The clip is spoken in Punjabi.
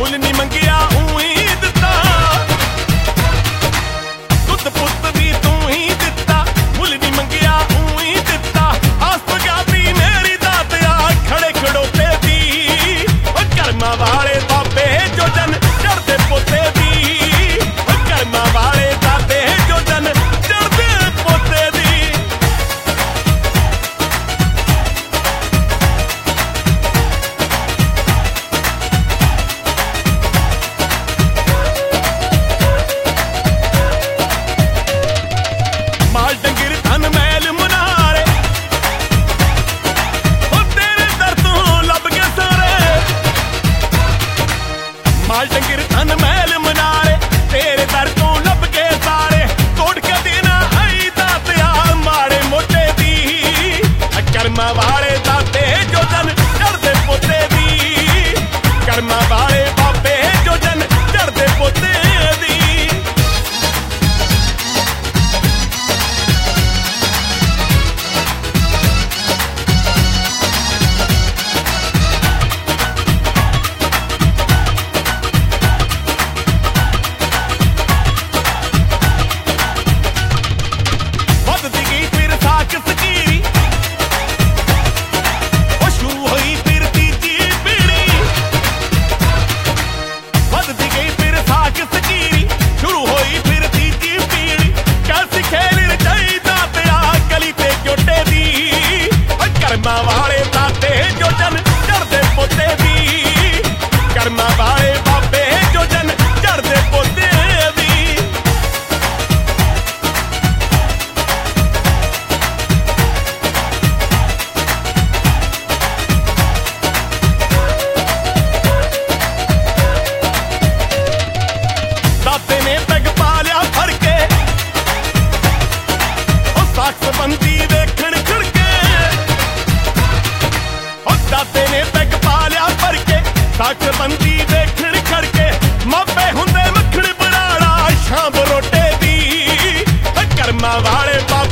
ਮੁੱਲ ਨੀ ਮੰਗਿਆ ਊਈ ਦਿੱਤਾ ਦੁੱਧ ਪੁੱਤ ਵੀ ਤੂੰ ਹੀ ਦਿੱਤਾ ਮੁੱਲ ਨੀ ਮੰਗਿਆ ਊਈ ਦਿੱਤਾ ਆਸ ਪਗਾਤੀ ਮੇਰੀ ਦਾਤਿਆ ਖੜੇ ਖੜੋਤੇ ਦੀ ਓ ਕਰਮਾਂ ਵਾਲੇ ਬਾਬੇ ਜੋ ਜਨ ਚੜਦੇ ਪੋਤੇ ਦੀ ਓ ਕਰਮਾਂ ਵਾਲੇ ਬਾਬੇ ਜੋ ਜਨ ਚੜਦੇ ਪੋਤੇ ਦੀ ਮਾਲ ਡੰਗਰ ਧਨ ਮੈਲ ਮਨਾਰੇ ਓ ਤੇਰੇ ਦਰ ਤੋਂ ਲੱਭ ਕੇ ਸਾਰੇ ਮਾਲ ਡੰਗਰ ਧਨ ਮੈਲ ਮਨਾਰੇ ਤੇਰੇ ਦਰ ਤੋਂ ਲੱਭ ਕੇ ਸਾਰੇ ਤੋੜ ਕੇ ਦੇਣਾ ਆਈ ਦਾਤਿਆ ਮਾੜੇ ਮੋਟੇ ਦੀ ਕਰਮਾਂ ਵਾਲੇ ਦਾਤੇ ਜੋ ਜਨ ਚੜਦੇ ਪੋਤੇ ਦੀ ਕਰਮਾਂ ਵਾਲੇ ਬਾਬੇ ਜੋ ਜਨ ਚੜਦੇ ਪੋਤੇ ਦੀ ਵੱਧਦੀ ਗਈ ਫਿਰ ਸਾਖ ਸਕੀਰੀ ਉਹ ਸ਼ੁਰੂ ਹੋਈ ਫਿਰ ਤੀਜੀ ਪੀੜੀ ਵੱਧਦੀ ਗਈ ਫਿਰ ਸਾਖ ਸਕੀਰੀ ਸ਼ੁਰੂ ਹੋਈ ਫਿਰ ਤੀਜੀ ਪੀੜੀ ਕੈਸੀ ਖੇਲ ਰਚਾਈ ਦਾਤਿਆ ਗਲੀ ਤੇ ਜੋਟੇ ਦੀ ਓ ਕਰਮਾਂ ਵਾਲੇ ਦਾਤੇ ਜੋ ਜਨ ਚੜਦੇ ਪੋਤੇ ਦੀ ਕਰਮਾਂ ਵਾਲੇ ਬਾਬੇ ਜੋ ਜਨ ਚੜਦੇ ਪੋਤੇ ਦੀ ਦਾਤੇ ਨੇ ਪੈਗ ਪਾ ਲਿਆ ਫੜ ਕੇ ਉਹ ਸਾਖ ਬੰਦੀ ਵੇਖਣ ਖੜਕੇ ਉਹ ਦਾਤੇ ਨੇ ਪੈਗ ਪਾ ਲਿਆ ਫੜ ਕੇ ਸਾਖ ਬੰਦੀ ਵੇਖਣ ਖੜਕੇ ਮਾਪੇ ਹੁੰਦੇ ਮੱਖਣ ਬਰਾੜਾ ਸ਼ਾਮ ਰੋਟੇ ਦੀ ਓ ਕਰਮਾਂ ਵਾਲੇ